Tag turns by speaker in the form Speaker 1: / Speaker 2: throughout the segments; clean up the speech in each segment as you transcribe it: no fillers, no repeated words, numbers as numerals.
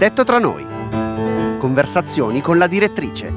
Speaker 1: Detto tra noi. Conversazioni con la direttrice.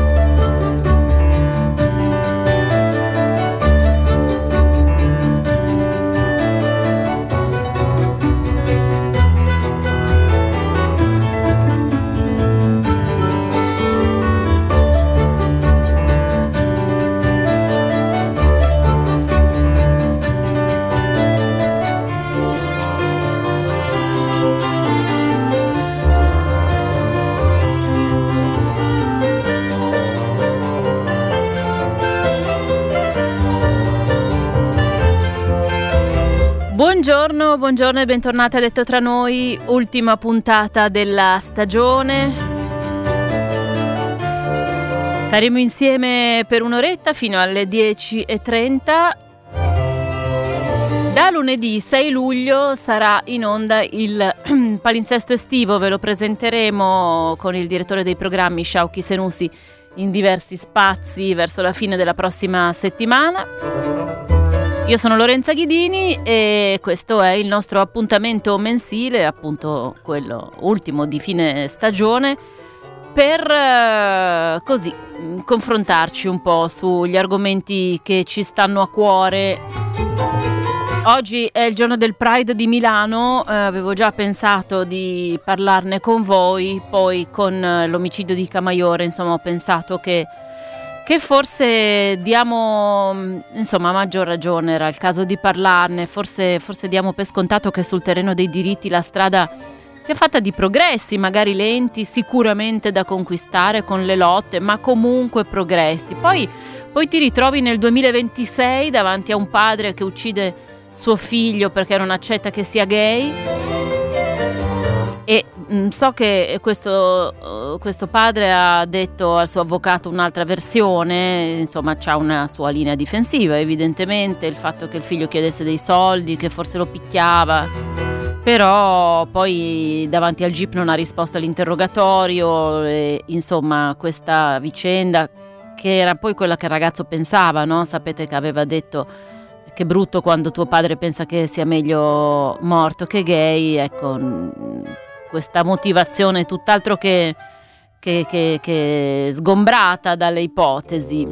Speaker 2: Buongiorno e bentornati a Detto tra noi, ultima puntata della stagione. Staremo insieme per un'oretta fino alle 10:30. Da lunedì 6 luglio sarà in onda il palinsesto estivo, ve lo presenteremo con il direttore dei programmi Shauki Senussi in diversi spazi verso la fine della prossima settimana. Io sono Lorenza Ghidini e questo è il nostro appuntamento mensile, appunto quello ultimo di fine stagione, per così confrontarci un po' sugli argomenti che ci stanno a cuore. Oggi è il giorno del Pride di Milano, avevo già pensato di parlarne con voi, poi con l'omicidio di Camaiore, insomma ho pensato che forse diamo, insomma, a maggior ragione era il caso di parlarne, forse diamo per scontato che sul terreno dei diritti la strada sia fatta di progressi, magari lenti, sicuramente da conquistare con le lotte, ma comunque progressi. Poi ti ritrovi nel 2026 davanti a un padre che uccide suo figlio perché non accetta che sia gay. E so che questo padre ha detto al suo avvocato un'altra versione, insomma c'ha una sua linea difensiva evidentemente, il fatto che il figlio chiedesse dei soldi, che forse lo picchiava, però poi davanti al GIP non ha risposto all'interrogatorio e, insomma questa vicenda che era poi quella che il ragazzo pensava, no? Sapete che aveva detto che brutto quando tuo padre pensa che sia meglio morto che gay, ecco. Questa motivazione tutt'altro che sgombrata dalle ipotesi.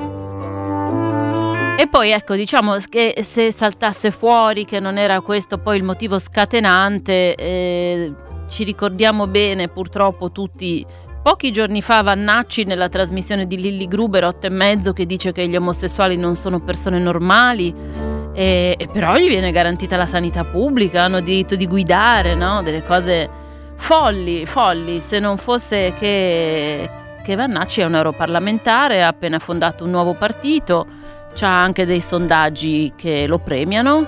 Speaker 2: E poi ecco, diciamo che se saltasse fuori che non era questo poi il motivo scatenante, ci ricordiamo bene purtroppo tutti pochi giorni fa Vannacci nella trasmissione di Lilli Gruber 8:30 che dice che gli omosessuali non sono persone normali, e però gli viene garantita la sanità pubblica, hanno diritto di guidare, no? Delle cose folli, se non fosse che Vannacci è un europarlamentare, ha appena fondato un nuovo partito, c'ha anche dei sondaggi che lo premiano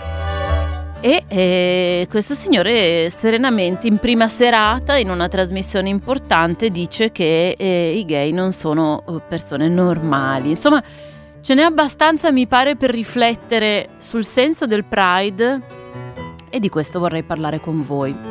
Speaker 2: e questo signore serenamente in prima serata in una trasmissione importante dice che i gay non sono persone normali. Insomma, ce n'è abbastanza, mi pare, per riflettere sul senso del Pride e di questo vorrei parlare con voi.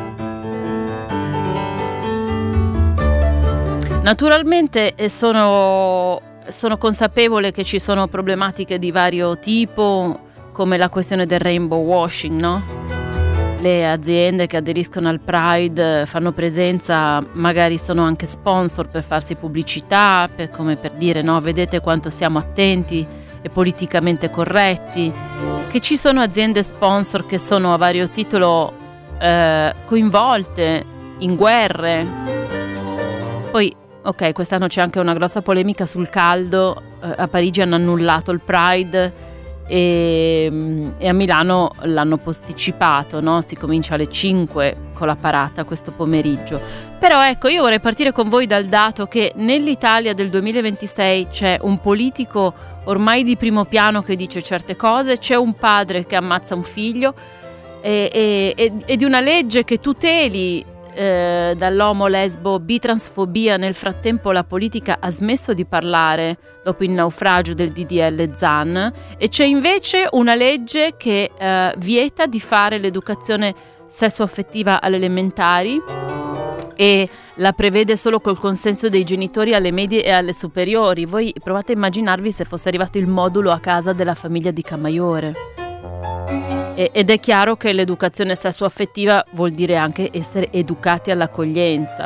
Speaker 2: Naturalmente sono consapevole che ci sono problematiche di vario tipo, come la questione del rainbow washing, no? Le aziende che aderiscono al Pride fanno presenza, magari sono anche sponsor per farsi pubblicità, come per dire, no, vedete quanto siamo attenti e politicamente corretti, che ci sono aziende sponsor che sono a vario titolo coinvolte in guerre. Poi ok, quest'anno c'è anche una grossa polemica sul caldo, a Parigi hanno annullato il Pride e a Milano l'hanno posticipato, no? Si comincia alle 5 con la parata questo pomeriggio. Però ecco, io vorrei partire con voi dal dato che nell'Italia del 2026 c'è un politico ormai di primo piano che dice certe cose, c'è un padre che ammazza un figlio e di una legge che tuteli dall'omo, lesbo, bitransfobia. Nel frattempo la politica ha smesso di parlare dopo il naufragio del DDL Zan e c'è invece una legge che vieta di fare l'educazione sessuaffettiva alle elementari e la prevede solo col consenso dei genitori alle medie e alle superiori. Voi provate a immaginarvi se fosse arrivato il modulo a casa della famiglia di Camaiore ed è chiaro che l'educazione sessuoaffettiva vuol dire anche essere educati all'accoglienza.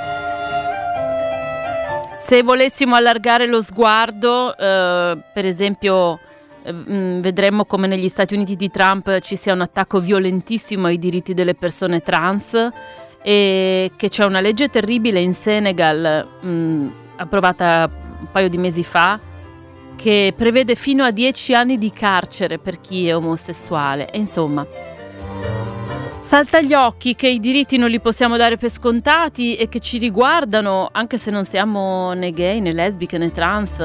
Speaker 2: Se volessimo allargare lo sguardo, per esempio, vedremmo come negli Stati Uniti di Trump ci sia un attacco violentissimo ai diritti delle persone trans, e che c'è una legge terribile in Senegal, approvata un paio di mesi fa, che prevede fino a 10 anni di carcere per chi è omosessuale. E insomma, salta agli occhi che i diritti non li possiamo dare per scontati e che ci riguardano anche se non siamo né gay né lesbiche né trans.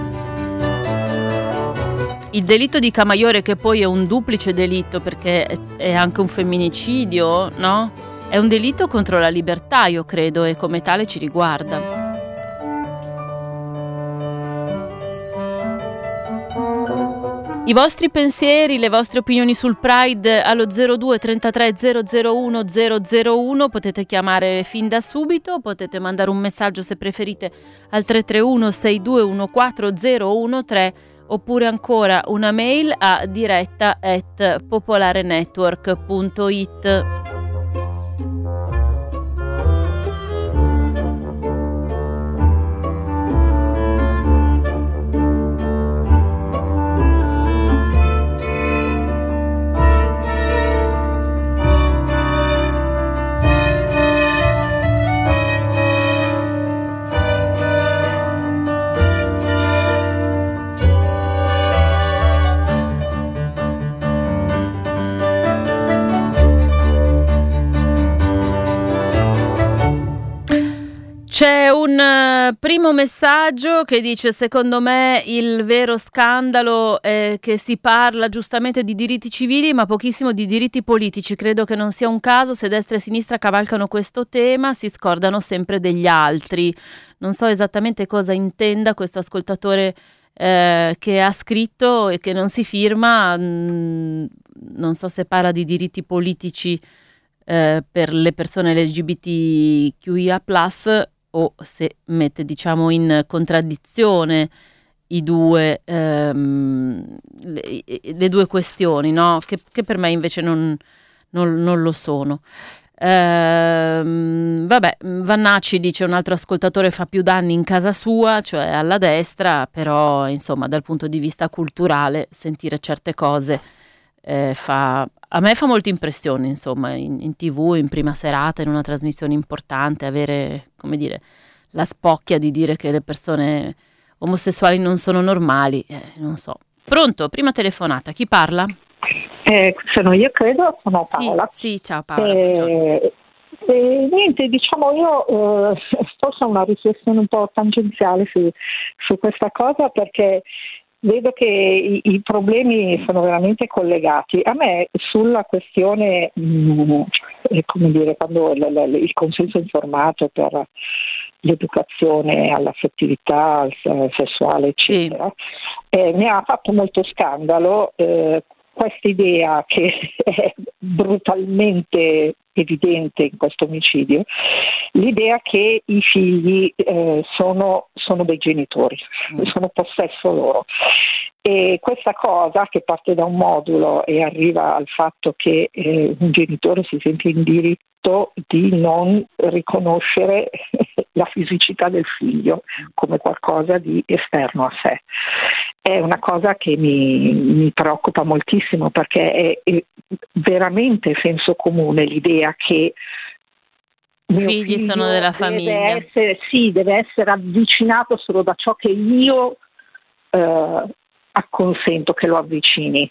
Speaker 2: Il delitto di Camaiore, che poi è un duplice delitto perché è anche un femminicidio, no? È un delitto contro la libertà, io credo, e come tale ci riguarda. I vostri pensieri, le vostre opinioni sul Pride allo 02 33 001 001, potete chiamare fin da subito, potete mandare un messaggio se preferite al 331 6214 013, oppure ancora una mail a diretta@popolarenetwork.it. C'è un primo messaggio che dice: secondo me il vero scandalo è che si parla giustamente di diritti civili ma pochissimo di diritti politici. Credo che non sia un caso se destra e sinistra cavalcano questo tema, si scordano sempre degli altri. Non so esattamente cosa intenda questo ascoltatore che ha scritto e che non si firma. Non so se parla di diritti politici per le persone LGBTQIA+, o se mette, diciamo, in contraddizione le due questioni, no? Che per me invece non lo sono. Vabbè, Vannacci dice: un altro ascoltatore fa più danni in casa sua, cioè alla destra, però insomma dal punto di vista culturale sentire certe cose a me fa molta impressione, insomma, in TV, in prima serata, in una trasmissione importante, avere, come dire, la spocchia di dire che le persone omosessuali non sono normali, non so. Pronto? Prima telefonata, chi parla?
Speaker 3: Sono io, credo, sono Paola.
Speaker 2: Sì, ciao Paola.
Speaker 3: Niente, diciamo, io forse ho una riflessione un po' tangenziale su questa cosa, perché vedo che i problemi sono veramente collegati. A me sulla questione, come dire, quando il consenso informato per l'educazione all'affettività sessuale, eccetera, mi ha fatto molto scandalo questa idea che è brutalmente evidente in questo omicidio, l'idea che i figli sono dei genitori, sono possesso loro. E questa cosa, che parte da un modulo e arriva al fatto che un genitore si sente in diritto di non riconoscere la fisicità del figlio come qualcosa di esterno a sé, è una cosa che mi preoccupa moltissimo, perché è veramente senso comune l'idea che
Speaker 2: i figli sono della famiglia.
Speaker 3: Deve essere avvicinato solo da ciò che io acconsento che lo avvicini,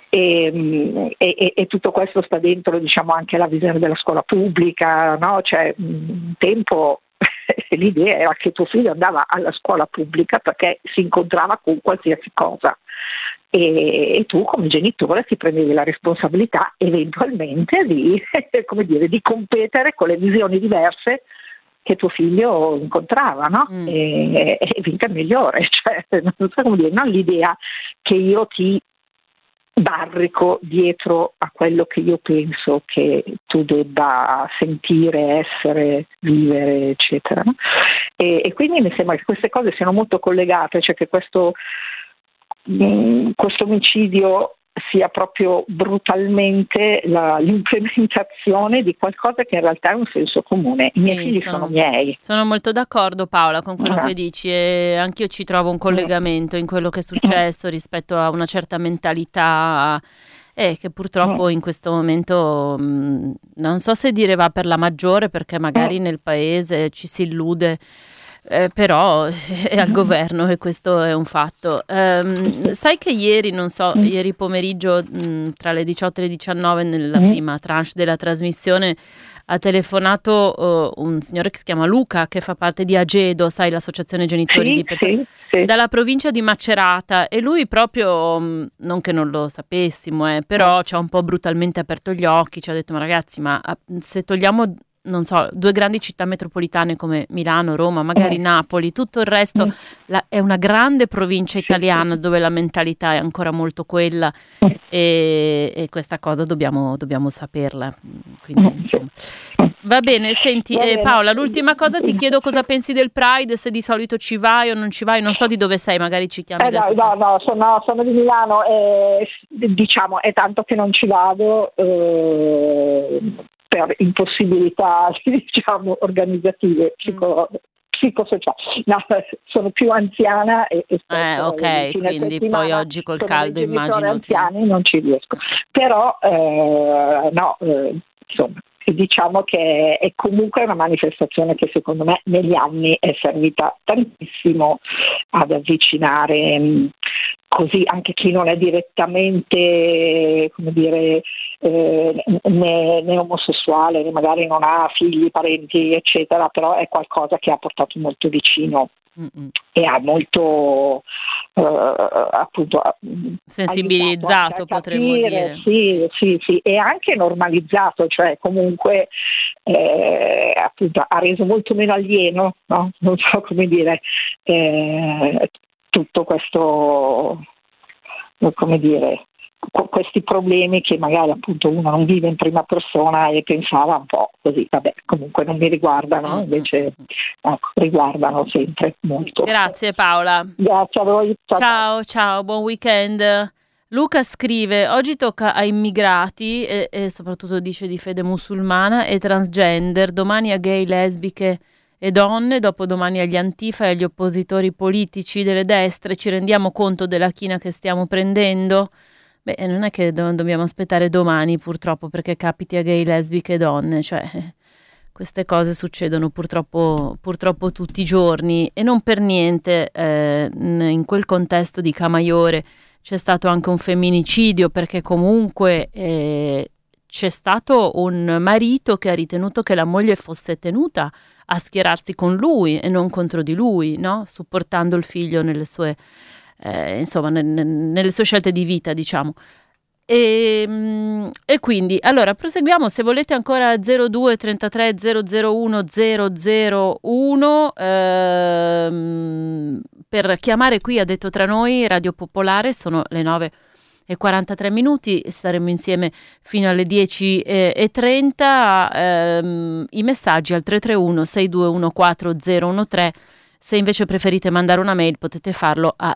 Speaker 3: e tutto questo sta dentro, diciamo, anche la visione della scuola pubblica, no? Cioè, un tempo l'idea era che tuo figlio andava alla scuola pubblica perché si incontrava con qualsiasi cosa, e tu come genitore ti prendevi la responsabilità eventualmente di competere con le visioni diverse che tuo figlio incontrava, no? E vinca migliore, cioè, non so come dire, non l'idea che io ti barrico dietro a quello che io penso che tu debba sentire, essere, vivere, eccetera, no? E quindi mi sembra che queste cose siano molto collegate, cioè che questo omicidio sia proprio brutalmente l'implementazione di qualcosa che in realtà è un senso comune. I miei figli sono miei.
Speaker 2: Sono molto d'accordo, Paola, con quello che dici, e anch'io ci trovo un collegamento in quello che è successo rispetto a una certa mentalità che purtroppo in questo momento non so se dire va per la maggiore, perché magari nel paese ci si illude. Però è al governo, e questo è un fatto. Sai che ieri, non so, ieri pomeriggio tra le 18 e le 19 nella prima tranche della trasmissione ha telefonato un signore che si chiama Luca, che fa parte di Agedo, sai, l'associazione genitori di persone dalla provincia di Macerata, e lui proprio, non che non lo sapessimo, però ci ha un po' brutalmente aperto gli occhi, ci ha detto: ma ragazzi, ma se togliamo, non so, 2 grandi città metropolitane come Milano, Roma, magari Napoli, tutto il resto è una grande provincia italiana dove la mentalità è ancora molto quella, e questa cosa dobbiamo saperla. Quindi, insomma. Va bene, senti, Paola, l'ultima cosa, ti chiedo cosa pensi del Pride, se di solito ci vai o non ci vai, non so di dove sei, magari ci chiami.
Speaker 3: No, sono di Milano, diciamo è tanto che non ci vado, per impossibilità, diciamo, organizzative, psicosociali. No, sono più anziana e
Speaker 2: ok, quindi poi oggi col caldo immagino
Speaker 3: anziani non ci riesco. Però insomma, diciamo che è comunque una manifestazione che secondo me negli anni è servita tantissimo ad avvicinare così anche chi non è direttamente, come dire, né omosessuale, né magari non ha figli, parenti, eccetera, però è qualcosa che ha portato molto vicino e ha molto appunto
Speaker 2: sensibilizzato, potremmo dire.
Speaker 3: Sì, e anche normalizzato, cioè comunque appunto ha reso molto meno alieno, no? Non so come dire, tutto questo, come dire, questi problemi che magari appunto uno non vive in prima persona e pensava un po' così, vabbè, comunque non mi riguardano, invece riguardano sempre molto.
Speaker 2: Grazie Paola.
Speaker 3: Grazie a voi.
Speaker 2: Ciao, buon weekend. Luca scrive: oggi tocca a immigrati e soprattutto dice di fede musulmana e transgender, domani a gay, lesbiche e donne, dopodomani agli antifa e agli oppositori politici delle destre. Ci rendiamo conto della china che stiamo prendendo? Beh, non è che dobbiamo aspettare domani, purtroppo, perché capiti a gay, lesbiche e donne, cioè queste cose succedono purtroppo tutti i giorni, e non per niente in quel contesto di Camaiore c'è stato anche un femminicidio, perché comunque c'è stato un marito che ha ritenuto che la moglie fosse tenuta a schierarsi con lui e non contro di lui, no? Supportando il figlio nelle sue nelle sue scelte di vita, diciamo. E quindi, allora, proseguiamo. Se volete ancora 02 33 001 001 per chiamare qui a Detto Tra Noi, Radio Popolare. Sono le 9:43, staremo insieme fino alle 10:30. I messaggi al 331 6214 013. Se invece preferite mandare una mail, potete farlo a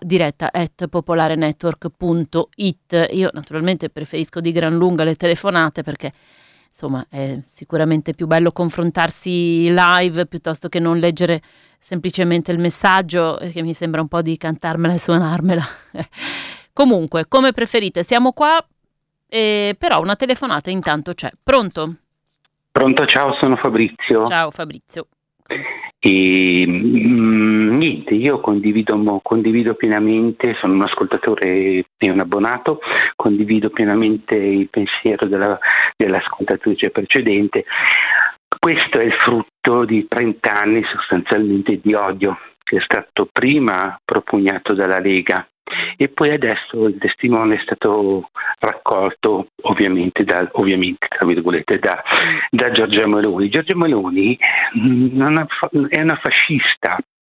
Speaker 2: diretta@popolarenetwork.it. Io naturalmente preferisco di gran lunga le telefonate, perché insomma è sicuramente più bello confrontarsi live piuttosto che non leggere semplicemente il messaggio, che mi sembra un po' di cantarmela e suonarmela. Comunque, come preferite, siamo qua, però una telefonata intanto c'è. Pronto?
Speaker 4: Pronto, ciao, sono Fabrizio.
Speaker 2: Ciao Fabrizio.
Speaker 4: E niente, io condivido pienamente, sono un ascoltatore e un abbonato, condivido pienamente il pensiero dell'ascoltatrice precedente. Questo è il frutto di 30 anni sostanzialmente di odio, che è stato prima propugnato dalla Lega e poi adesso il testimone è stato raccolto ovviamente tra virgolette da Giorgia Meloni. Giorgia Meloni è una fascista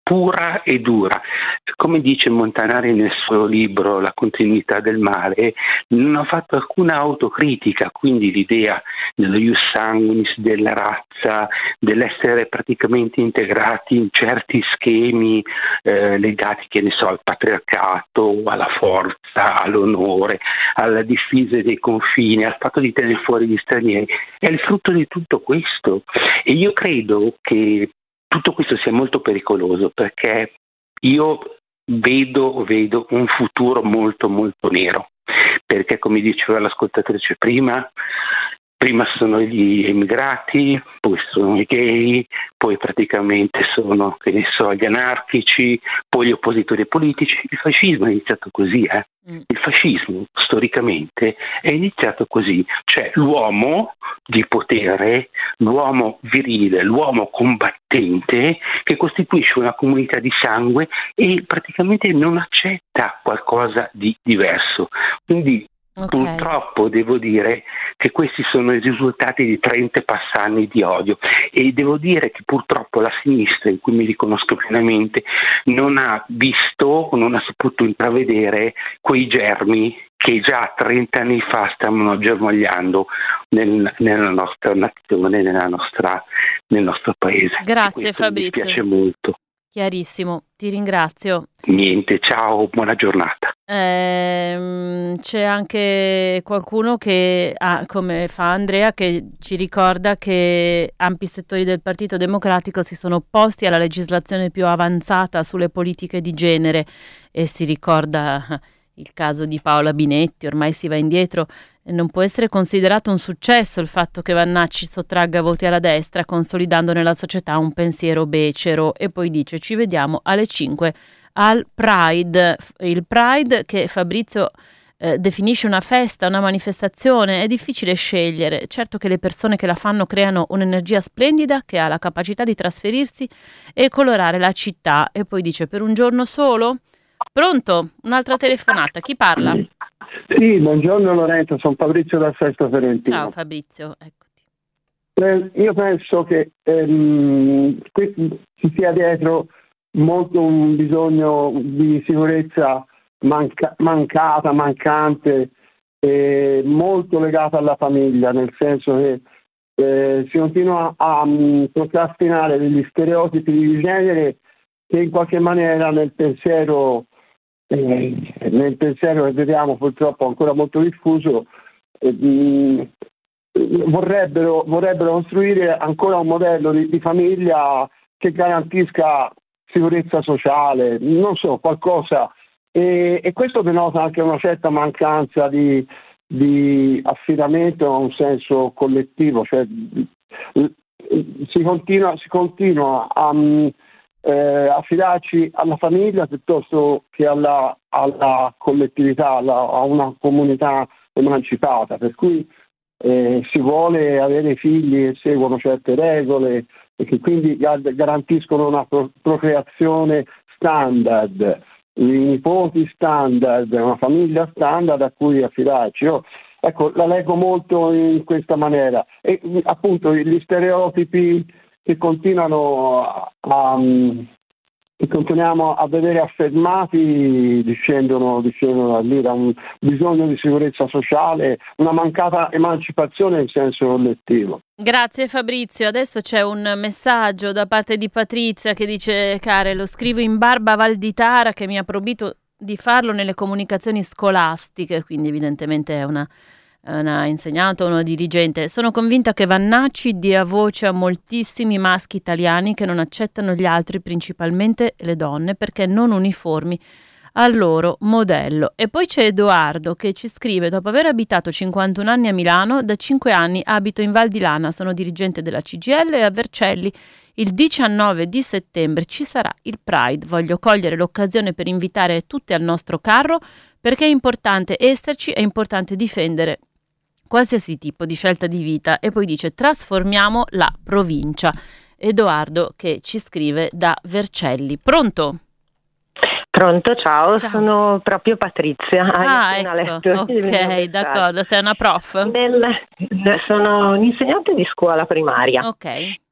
Speaker 4: pura e dura. Come dice Montanari nel suo libro La continuità del male, non ha fatto alcuna autocritica, quindi l'idea dello ius sanguinis, della razza, dell'essere praticamente integrati in certi schemi legati, che ne so, al patriarcato, alla forza, all'onore, alla difesa dei confini, al fatto di tenere fuori gli stranieri, è il frutto di tutto questo. E io credo che tutto questo sia molto pericoloso, perché io vedo un futuro molto molto nero, perché come diceva l'ascoltatrice prima sono gli immigrati, poi sono i gay, poi praticamente sono, che ne so, gli anarchici, poi gli oppositori politici. Il fascismo è iniziato così, Il fascismo storicamente è iniziato così, cioè l'uomo di potere, l'uomo virile, l'uomo combattente che costituisce una comunità di sangue e praticamente non accetta qualcosa di diverso. Quindi purtroppo devo dire che questi sono i risultati di 30 passanni di odio, e devo dire che purtroppo la sinistra, in cui mi riconosco pienamente, non ha visto o non ha saputo intravedere quei germi che già 30 anni fa stavano germogliando nella nostra nazione, nel nostro paese.
Speaker 2: Grazie Fabrizio.
Speaker 4: Mi piace molto.
Speaker 2: Chiarissimo, ti ringrazio.
Speaker 4: Niente, ciao, buona giornata.
Speaker 2: C'è anche qualcuno che, come fa Andrea, che ci ricorda che ampi settori del Partito Democratico si sono opposti alla legislazione più avanzata sulle politiche di genere, e si ricorda il caso di Paola Binetti. Ormai si va indietro. Non può essere considerato un successo il fatto che Vannacci sottragga voti alla destra, consolidando nella società un pensiero becero. E poi dice: ci vediamo alle 5 al Pride. Il Pride, che Fabrizio definisce una festa, una manifestazione, è difficile scegliere. Certo che le persone che la fanno creano un'energia splendida che ha la capacità di trasferirsi e colorare la città. E poi dice: per un giorno solo? Pronto? Un'altra telefonata. Chi parla?
Speaker 5: Sì, buongiorno Lorenzo, sono Fabrizio dal Sesto Ferentino.
Speaker 2: Ciao Fabrizio, eccoti.
Speaker 5: Io penso che ci sia dietro molto un bisogno di sicurezza mancante, molto legata alla famiglia, nel senso che si continua a procrastinare degli stereotipi di genere che in qualche maniera nel pensiero che vediamo purtroppo ancora molto diffuso, vorrebbero costruire ancora un modello di famiglia che garantisca sicurezza sociale, non so, qualcosa, e questo denota anche una certa mancanza di affidamento a un senso collettivo, cioè si continua a affidarci alla famiglia piuttosto che alla collettività, a una comunità emancipata, per cui si vuole avere figli che seguono certe regole e che quindi garantiscono una procreazione standard, i nipoti standard, una famiglia standard a cui affidarci. Io, la leggo molto in questa maniera, e appunto gli stereotipi che continuiamo a vedere affermati discendono da lì, da un bisogno di sicurezza sociale, una mancata emancipazione in senso collettivo.
Speaker 2: Grazie Fabrizio. Adesso c'è un messaggio da parte di Patrizia che dice: care, lo scrivo in barba Valditara che mi ha proibito di farlo nelle comunicazioni scolastiche, quindi evidentemente è una insegnante o una dirigente. Sono convinta che Vannacci dia voce a moltissimi maschi italiani che non accettano gli altri, principalmente le donne, perché non uniformi al loro modello. E poi c'è Edoardo che ci scrive: dopo aver abitato 51 anni a Milano, da 5 anni abito in Val di Lana, sono dirigente della CGIL e a Vercelli il 19 di settembre ci sarà il Pride. Voglio cogliere l'occasione per invitare tutti al nostro carro, perché è importante esserci, è importante difendere qualsiasi tipo di scelta di vita. E poi dice: trasformiamo la provincia. Edoardo che ci scrive da Vercelli. Pronto?
Speaker 6: Pronto, ciao. Sono proprio Patrizia.
Speaker 2: Ecco, ok, d'accordo, sei una prof?
Speaker 6: Sono un'insegnante di scuola primaria.
Speaker 2: Ok.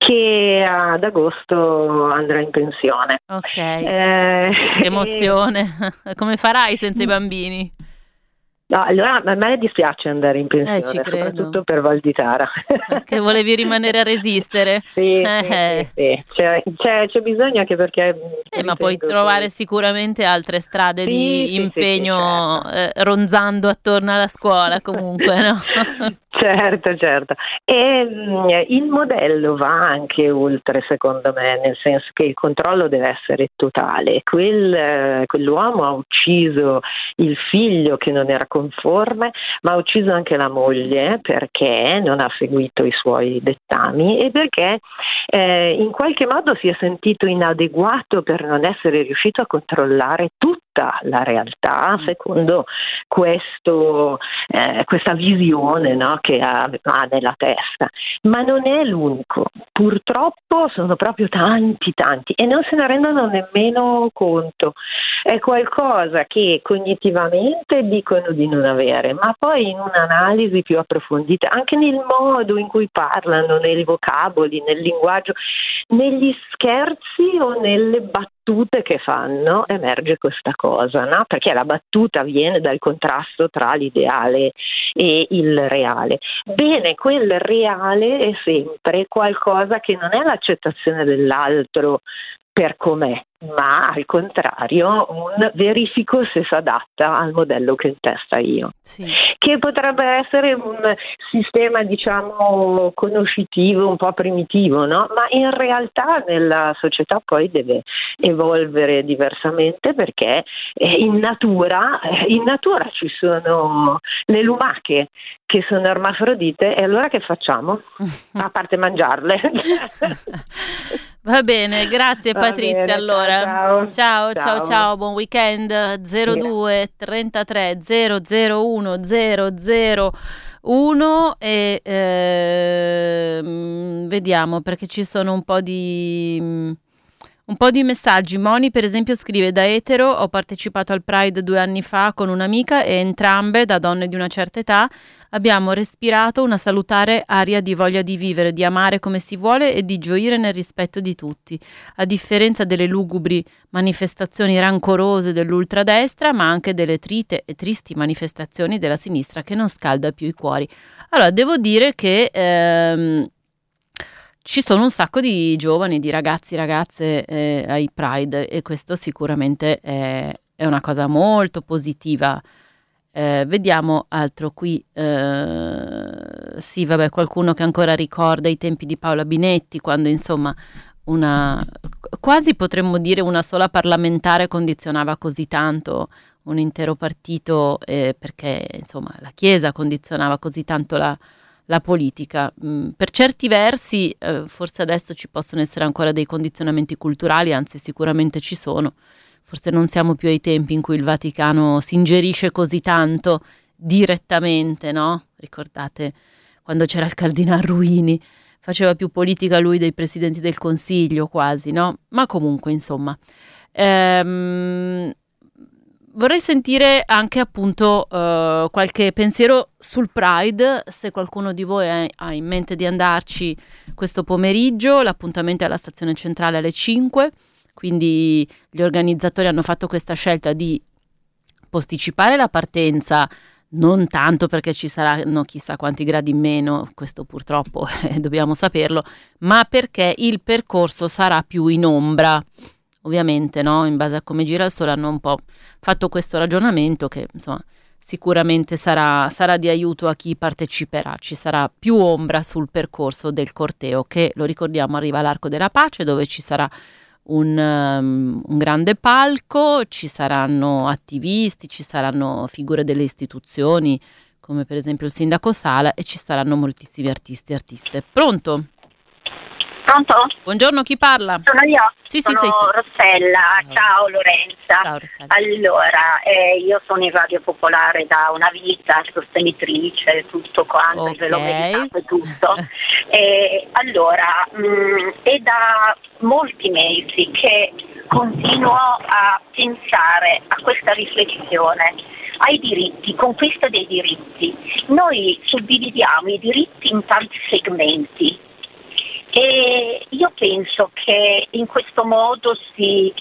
Speaker 6: che ad agosto andrà in pensione.
Speaker 2: Ok, che emozione. Come farai senza i bambini?
Speaker 6: No, allora a me dispiace andare in pensione,
Speaker 2: ci credo.
Speaker 6: soprattutto per Val di Tara.
Speaker 2: Perché volevi rimanere a resistere?
Speaker 6: Sì. C'è bisogno, anche perché...
Speaker 2: Ma puoi trovare sicuramente altre strade di impegno, certo. Ronzando attorno alla scuola comunque, no?
Speaker 6: Certo. E il modello va anche oltre, secondo me, nel senso che il controllo deve essere totale. Quell'uomo ha ucciso il figlio che non era conforme, ma ha ucciso anche la moglie perché non ha seguito i suoi dettami e perché in qualche modo si è sentito inadeguato per non essere riuscito a controllare tutta la realtà secondo questa visione, no, che ha nella testa. Ma non è l'unico, purtroppo sono proprio tanti e non se ne rendono nemmeno conto. È qualcosa che cognitivamente dicono di non avere, ma poi in un'analisi più approfondita, anche nel modo in cui parlano, nei vocaboli, nel linguaggio, negli scherzi o nelle battute che fanno, emerge questa cosa, no? Perché la battuta viene dal contrasto tra l'ideale e il reale. Bene, quel reale è sempre qualcosa che non è l'accettazione dell'altro per com'è, ma al contrario un verifico se si adatta al modello che ho in testa io, sì. Che potrebbe essere un sistema, diciamo, conoscitivo un po' primitivo, no? Ma in realtà nella società poi deve evolvere diversamente, perché in natura ci sono le lumache che sono ermafrodite, e allora che facciamo? A parte mangiarle.
Speaker 2: Va bene, grazie Patrizia. Bene, allora ciao, buon weekend. 02 33 001 001 e vediamo, perché ci sono un po' di messaggi. Moni per esempio scrive: da etero ho partecipato al Pride 2 anni fa con un'amica e entrambe, da donne di una certa età, abbiamo respirato una salutare aria di voglia di vivere, di amare come si vuole e di gioire nel rispetto di tutti, a differenza delle lugubri manifestazioni rancorose dell'ultradestra, ma anche delle trite e tristi manifestazioni della sinistra che non scalda più i cuori. Allora, devo dire che ci sono un sacco di giovani, di ragazzi, ragazze ai Pride, e questo sicuramente è una cosa molto positiva. Vediamo altro qui. Sì, vabbè, qualcuno che ancora ricorda i tempi di Paola Binetti, quando insomma quasi potremmo dire una sola parlamentare condizionava così tanto un intero partito, perché insomma la Chiesa condizionava così tanto la politica. Per certi versi forse adesso ci possono essere ancora dei condizionamenti culturali, anzi sicuramente ci sono. Forse non siamo più ai tempi in cui il Vaticano si ingerisce così tanto direttamente, no? Ricordate quando c'era il Cardinal Ruini, faceva più politica lui dei presidenti del Consiglio quasi, no? Ma comunque, insomma, vorrei sentire anche appunto qualche pensiero sul Pride, se qualcuno di voi ha in mente di andarci questo pomeriggio. L'appuntamento è alla stazione centrale alle 5, quindi gli organizzatori hanno fatto questa scelta di posticipare la partenza, non tanto perché ci saranno chissà quanti gradi in meno, questo purtroppo dobbiamo saperlo, ma perché il percorso sarà più in ombra. Ovviamente, no? In base a come gira il sole hanno un po' fatto questo ragionamento che, insomma, sicuramente sarà di aiuto a chi parteciperà. Ci sarà più ombra sul percorso del corteo che, lo ricordiamo, arriva all'Arco della Pace, dove ci sarà un grande palco, ci saranno attivisti, ci saranno figure delle istituzioni, come per esempio il sindaco Sala, e ci saranno moltissimi artisti e artiste. Pronto?
Speaker 7: Pronto?
Speaker 2: Buongiorno, chi parla?
Speaker 7: Sono io,
Speaker 2: sono
Speaker 7: Rossella. Ciao Lorenza.
Speaker 2: Ciao Rossella.
Speaker 7: Allora, io sono in Radio Popolare da una vita, sostenitrice, tutto quanto,
Speaker 2: okay.
Speaker 7: Ve l'ho meditato e tutto. Allora, è da molti mesi che continuo a pensare a questa riflessione, ai diritti, conquista dei diritti. Noi suddividiamo i diritti in tanti segmenti. E io penso che in questo modo si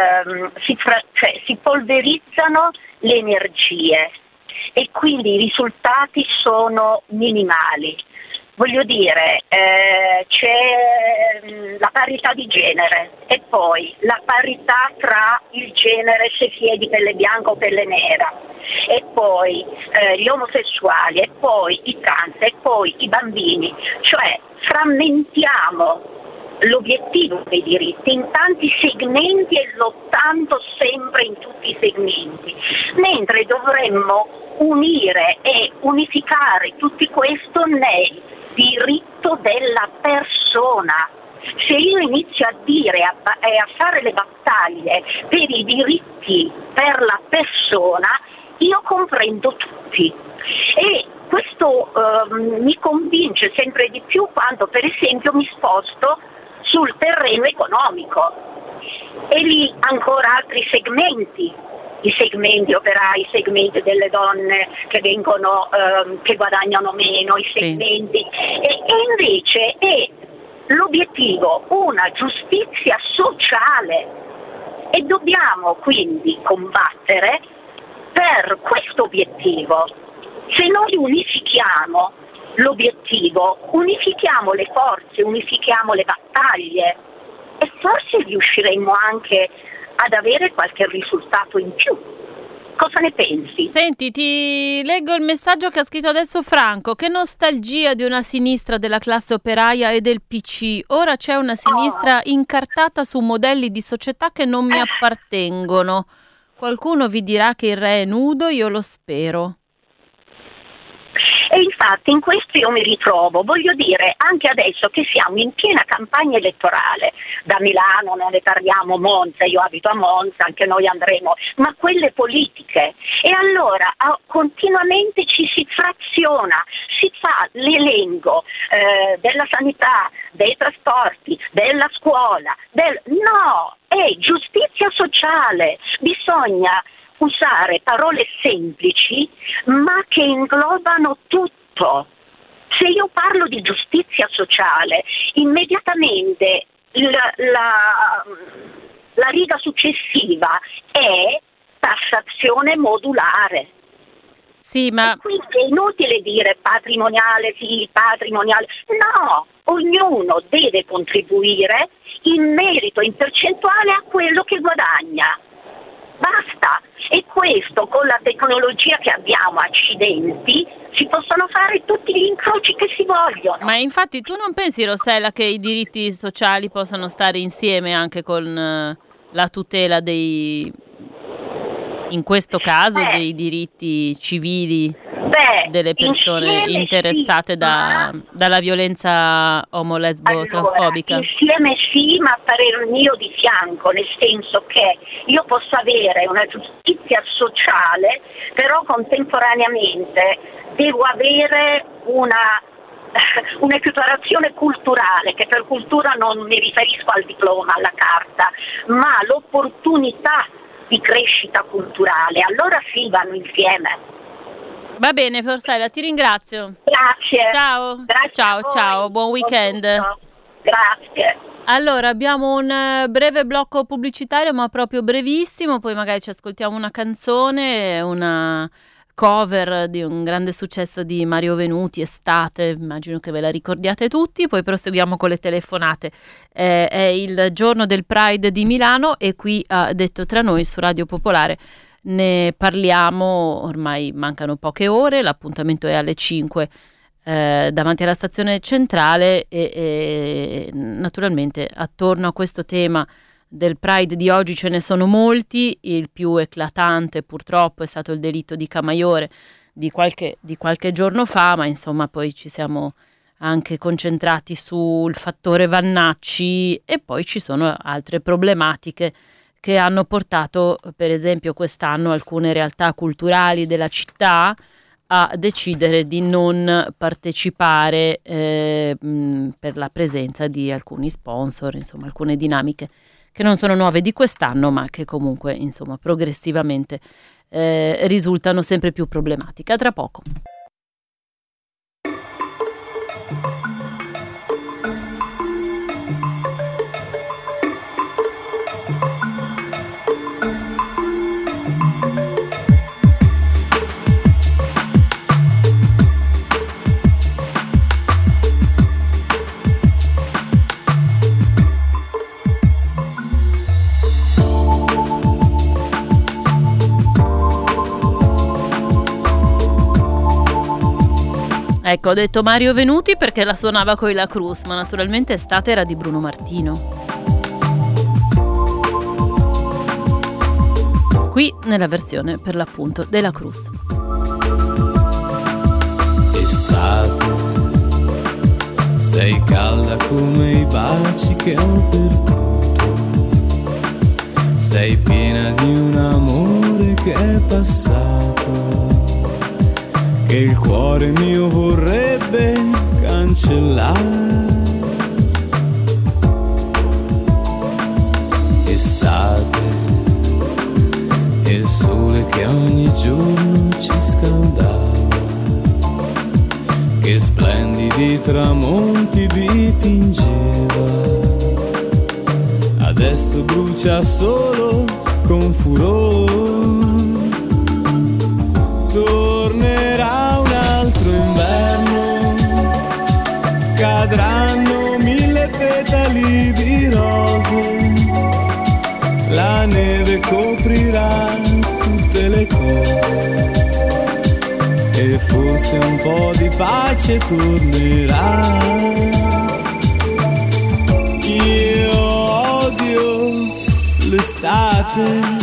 Speaker 7: polverizzano le energie e quindi i risultati sono minimali. Voglio dire, c'è la parità di genere e poi la parità tra il genere, se si è di pelle bianca o pelle nera, e poi gli omosessuali, e poi i trans, e poi i bambini, cioè frammentiamo l'obiettivo dei diritti in tanti segmenti e lottando sempre in tutti i segmenti, mentre dovremmo unire e unificare tutto questo nel diritto della persona. Se io inizio a dire e a fare le battaglie per i diritti per la persona, io comprendo tutti. E questo mi convince sempre di più quando, per esempio, mi sposto sul terreno economico e lì ancora altri segmenti, i segmenti operai, i segmenti delle donne che vengono che guadagnano meno, i segmenti e invece è l'obiettivo una giustizia sociale e dobbiamo quindi combattere per questo obiettivo. Se noi unifichiamo l'obiettivo, unifichiamo le forze, unifichiamo le battaglie e forse riusciremo anche ad avere qualche risultato in più. Cosa ne pensi?
Speaker 2: Senti, ti leggo il messaggio che ha scritto adesso Franco. Che nostalgia di una sinistra della classe operaia e del PC. Ora c'è una sinistra incartata su modelli di società che non mi appartengono. Qualcuno vi dirà che il re è nudo, io lo spero.
Speaker 7: E infatti in questo io mi ritrovo, voglio dire, anche adesso che siamo in piena campagna elettorale, da Milano non ne parliamo, Monza, io abito a Monza, anche noi andremo, ma quelle politiche. E allora continuamente ci si fraziona, si fa l'elenco della sanità, dei trasporti, della scuola, no, è giustizia sociale, bisogna usare parole semplici ma che inglobano tutto. Se io parlo di giustizia sociale, immediatamente la riga successiva è tassazione modulare.
Speaker 2: Sì, ma
Speaker 7: quindi è inutile dire patrimoniale sì, patrimoniale. No, ognuno deve contribuire in merito, in percentuale a quello che guadagna. Basta. E questo con la tecnologia che abbiamo, accidenti, si possono fare tutti gli incroci che si vogliono.
Speaker 2: Ma infatti tu non pensi, Rossella, che i diritti sociali possano stare insieme anche con la tutela in questo caso, dei diritti civili delle persone interessate dalla violenza omo-lesbo-transfobica?
Speaker 7: Insieme sì, ma a parer mio di fianco, nel senso che io posso avere una giustizia sociale, però contemporaneamente devo avere un'equiparazione culturale, che per cultura non mi riferisco al diploma, alla carta, ma l'opportunità di crescita culturale. Allora sì, vanno insieme.
Speaker 2: Va bene, Rossella, ti ringrazio.
Speaker 7: Grazie.
Speaker 2: Ciao.
Speaker 7: Grazie
Speaker 2: ciao, buon weekend.
Speaker 7: Grazie.
Speaker 2: Allora, abbiamo un breve blocco pubblicitario, ma proprio brevissimo, poi magari ci ascoltiamo una canzone, una cover di un grande successo di Mario Venuti, Estate, immagino che ve la ricordiate tutti, poi proseguiamo con le telefonate. È il giorno del Pride di Milano e qui a Detto Tra Noi su Radio Popolare ne parliamo, ormai mancano poche ore, l'appuntamento è alle 5 davanti alla stazione centrale e naturalmente attorno a questo tema del Pride di oggi ce ne sono molti. Il più eclatante purtroppo è stato il delitto di Camaiore di qualche giorno fa, ma insomma poi ci siamo anche concentrati sul fattore Vannacci e poi ci sono altre problematiche che hanno portato per esempio quest'anno alcune realtà culturali della città a decidere di non partecipare per la presenza di alcuni sponsor, insomma alcune dinamiche che non sono nuove di quest'anno ma che comunque insomma progressivamente risultano sempre più problematiche. A tra poco. Ecco, ho detto Mario Venuti perché la suonava coi La Cruz, ma naturalmente Estate era di Bruno Martino. Qui nella versione per l'appunto della Cruz.
Speaker 8: Estate, sei calda come i baci che ho perduto, sei piena di un amore che è passato, che il cuore mio vorrebbe cancellare. Estate, il sole che ogni giorno ci scaldava, che splendidi tramonti dipingeva, adesso brucia solo con furore. Tornerà un altro inverno, cadranno 1000 petali di rose, la neve coprirà tutte le cose e forse un po' di pace tornerà. Io odio l'estate.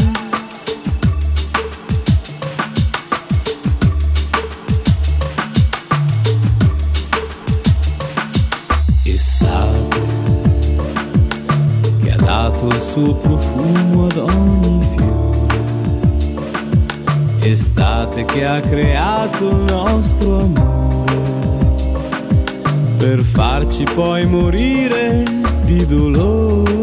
Speaker 8: Il suo profumo ad ogni fiore, estate che ha creato il nostro amore, per farci poi morire di dolore.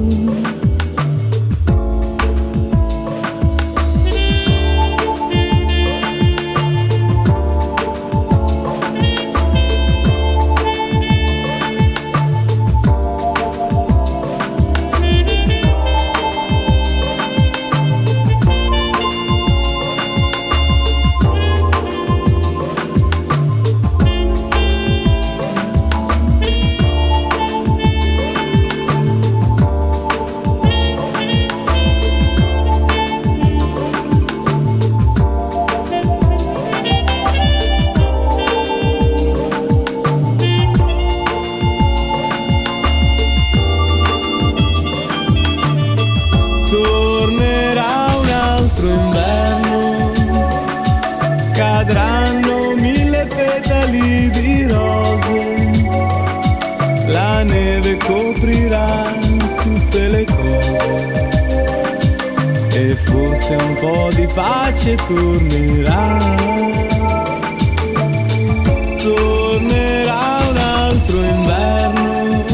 Speaker 8: Cadranno 1000 petali di rose, la neve coprirà tutte le cose e forse un po' di pace tornerà. Tornerà un altro inverno,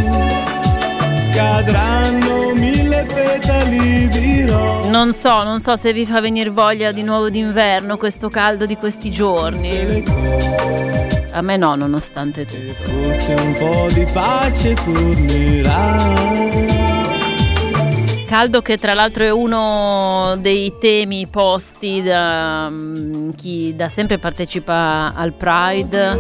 Speaker 8: cadranno 1000 petali di rose.
Speaker 2: Non so se vi fa venire voglia di nuovo d'inverno questo caldo di questi giorni. A me no, nonostante tutto.
Speaker 8: Forse un po' di pace tornerà.
Speaker 2: Caldo che tra l'altro è uno dei temi posti da chi da sempre partecipa al Pride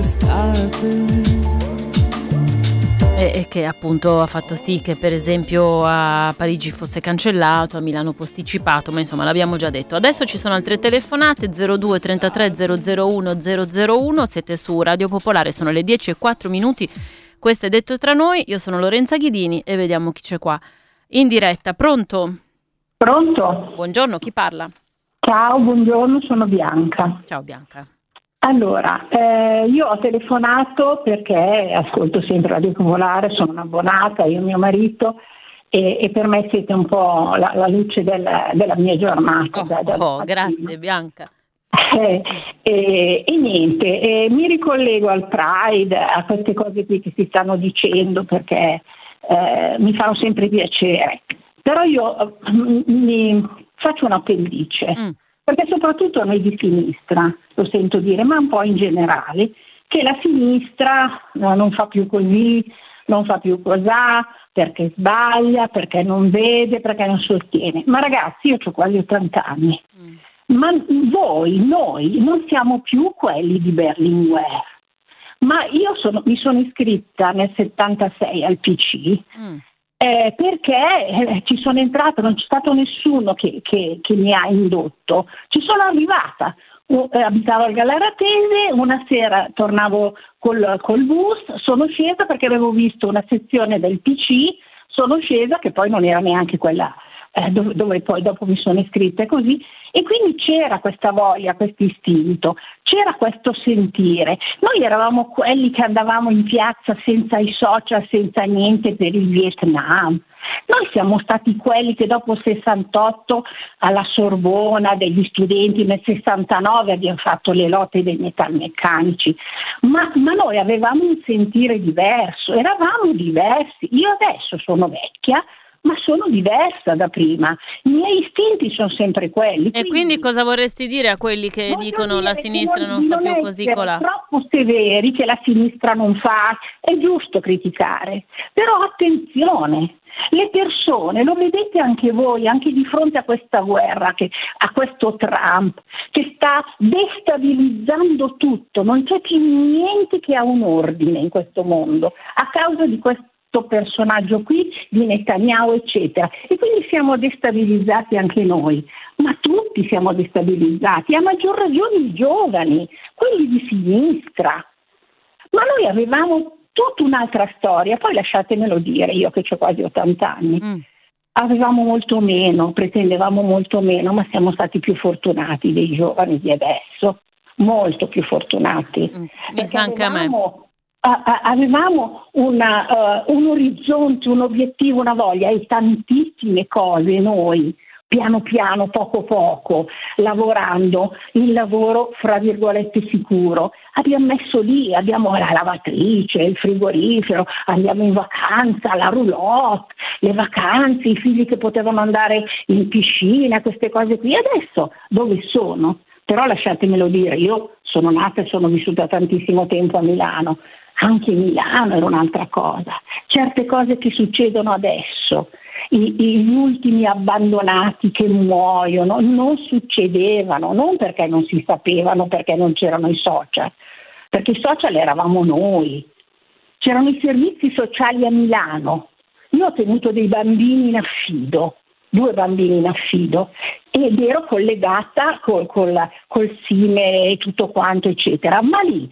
Speaker 2: e che appunto ha fatto sì che per esempio a Parigi fosse cancellato, a Milano posticipato, ma insomma l'abbiamo già detto. Adesso ci sono altre telefonate, 02 33 001 001, siete su Radio Popolare, sono le 10:04, questo è Detto Tra Noi, io sono Lorenza Ghidini e vediamo chi c'è qua in diretta. Pronto?
Speaker 3: Pronto?
Speaker 2: Buongiorno, chi parla?
Speaker 3: Ciao, buongiorno, sono Bianca.
Speaker 2: Ciao Bianca.
Speaker 3: Allora, io ho telefonato perché ascolto sempre Radio Popolare, sono un'abbonata, io e mio marito, e per me siete un po' la luce della mia giornata.
Speaker 2: Grazie Bianca.
Speaker 3: E niente, mi ricollego al Pride, a queste cose qui che si stanno dicendo perché mi fanno sempre piacere, però io mi faccio un appendice. Perché soprattutto noi di sinistra, lo sento dire, ma un po' in generale, che la sinistra non fa più così, non fa più cos'ha, perché sbaglia, perché non vede, perché non sostiene. Ma ragazzi, io ho quasi 80 anni, ma noi non siamo più quelli di Berlinguer. Ma io mi sono iscritta nel 76 al PC, perché ci sono entrata, non c'è stato nessuno che mi ha indotto, ci sono arrivata abitavo al Galleratese, una sera tornavo col bus, sono scesa perché avevo visto una sezione del PC, sono scesa, che poi non era neanche quella dove poi dopo mi sono iscritta e così, e quindi c'era questa voglia, questo istinto, c'era questo sentire. Noi eravamo quelli che andavamo in piazza senza i social, senza niente per il Vietnam. Noi siamo stati quelli che dopo il 68 alla Sorbona degli studenti, nel 69 abbiamo fatto le lotte dei metalmeccanici, ma noi avevamo un sentire diverso, eravamo diversi. Io adesso sono vecchia, ma sono diversa da prima, i miei istinti sono sempre quelli.
Speaker 2: E quindi cosa vorresti dire a quelli che dicono la sinistra non fa più così colà?
Speaker 3: Troppo severi, che la sinistra non fa, è giusto criticare, però attenzione, le persone, lo vedete anche voi, anche di fronte a questa guerra, a questo Trump che sta destabilizzando tutto, non c'è più niente che ha un ordine in questo mondo a causa di questo personaggio qui, di Netanyahu eccetera, e quindi siamo destabilizzati anche noi, ma tutti siamo destabilizzati, a maggior ragione i giovani, quelli di sinistra, ma noi avevamo tutta un'altra storia. Poi lasciatemelo dire, io che ho quasi 80 anni, avevamo molto meno, pretendevamo molto meno, ma siamo stati più fortunati dei giovani di adesso, molto più fortunati.
Speaker 2: Mi sa anche a me.
Speaker 3: Avevamo un orizzonte, un obiettivo, una voglia e tantissime cose noi, piano piano, poco poco, lavorando, il lavoro fra virgolette sicuro. Abbiamo messo lì, abbiamo la lavatrice, il frigorifero, andiamo in vacanza, la roulotte, le vacanze, i figli che potevano andare in piscina, queste cose qui. Adesso dove sono? Però lasciatemelo dire, io sono nata e sono vissuta tantissimo tempo a Milano. Anche Milano era un'altra cosa. Certe cose che succedono adesso, gli ultimi abbandonati che muoiono, non succedevano, non perché non si sapevano, perché non c'erano i social, perché i social eravamo noi. C'erano i servizi sociali a Milano. Io ho tenuto dei bambini in affido, 2 bambini in affido, ed ero collegata col SIME e tutto quanto eccetera, ma lì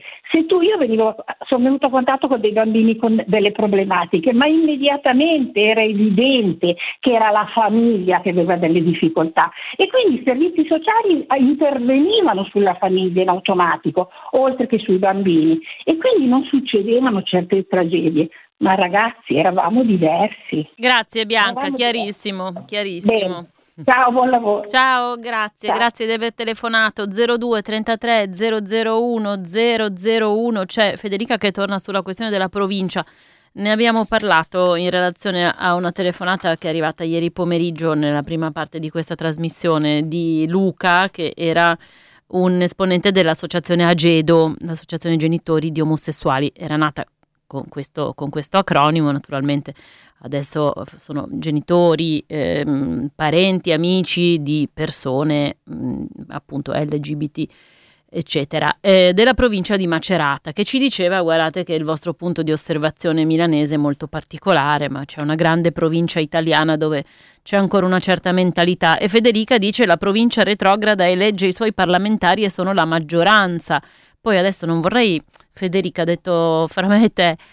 Speaker 3: sono venuta a contatto con dei bambini con delle problematiche, ma immediatamente era evidente che era la famiglia che aveva delle difficoltà e quindi i servizi sociali intervenivano sulla famiglia in automatico oltre che sui bambini e quindi non succedevano certe tragedie. Ma ragazzi, eravamo diversi.
Speaker 2: Grazie Bianca, chiarissimo.
Speaker 3: Bene. Ciao, buon lavoro.
Speaker 2: Ciao, grazie,
Speaker 3: Ciao.
Speaker 2: Grazie di aver telefonato. 02 33 001 001. C'è Federica che torna sulla questione della provincia. Ne abbiamo parlato in relazione a una telefonata che è arrivata ieri pomeriggio nella prima parte di questa trasmissione di Luca, che era un esponente dell'associazione Agedo, l'associazione genitori di omosessuali. Era nata con questo acronimo, naturalmente adesso sono genitori, parenti, amici di persone appunto LGBT eccetera, della provincia di Macerata, che ci diceva: guardate che il vostro punto di osservazione milanese è molto particolare, ma c'è una grande provincia italiana dove c'è ancora una certa mentalità. E Federica dice: la provincia retrograda elegge i suoi parlamentari e sono la maggioranza. Poi adesso non vorrei, Federica, detto fra me e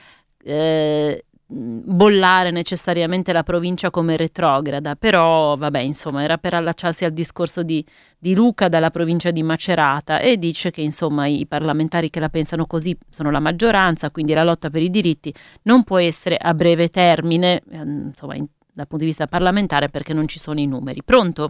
Speaker 2: te, bollare necessariamente la provincia come retrograda, però vabbè, insomma, era per allacciarsi al discorso di Luca dalla provincia di Macerata, e dice che insomma i parlamentari che la pensano così sono la maggioranza, quindi la lotta per i diritti non può essere a breve termine, insomma, dal punto di vista parlamentare, perché non ci sono i numeri. Pronto?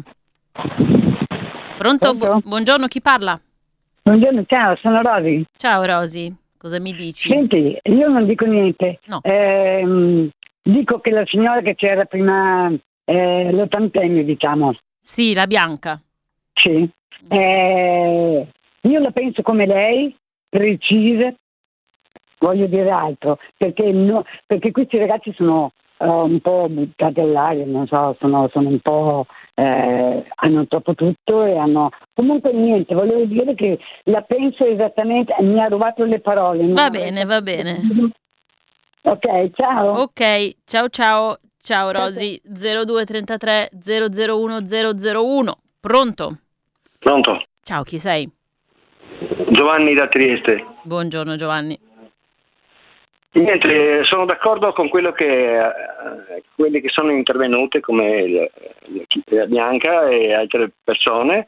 Speaker 2: Pronto? Buongiorno, chi parla?
Speaker 9: Buongiorno, ciao, sono Rosi.
Speaker 2: Ciao Rosi, cosa mi dici?
Speaker 9: Senti, io non dico niente.
Speaker 2: No.
Speaker 9: Dico che la signora che c'era prima, l'80enne, diciamo.
Speaker 2: Sì, la Bianca.
Speaker 9: Sì. Io la penso come lei, precisa, voglio dire altro, perché questi ragazzi sono un po' buttati all'aria, non so, sono un po'... hanno troppo tutto e hanno comunque niente, volevo dire che la penso esattamente, mi ha rubato le parole.
Speaker 2: Va bene.
Speaker 9: Ok, ciao.
Speaker 2: Ok, ciao Rosi. 0233 001 001. Pronto?
Speaker 10: Pronto?
Speaker 2: Ciao, chi sei?
Speaker 10: Giovanni da Trieste.
Speaker 2: Buongiorno Giovanni.
Speaker 10: Niente, sono d'accordo con quelli che sono intervenute come la Bianca e altre persone.